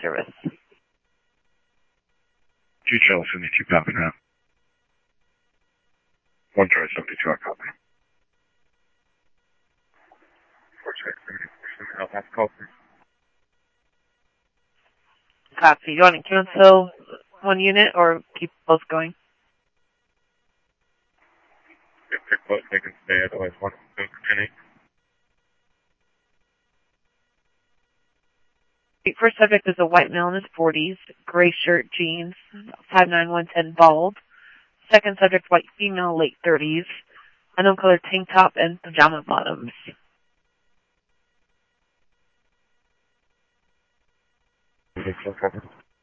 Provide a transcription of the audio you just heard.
service. 2 Charlie 72 popping out. 1 Charlie 72, I copy. 4 Charlie 72, I'll have to call please. Copy. You want to cancel 1 unit or keep both going? If they're close, they can stay, otherwise one will continue. The first subject is a white male in his 40s, gray shirt, jeans, 5'9", 110", bald. Second subject, white female, late 30s, unknown color tank top and pajama bottoms. Okay, so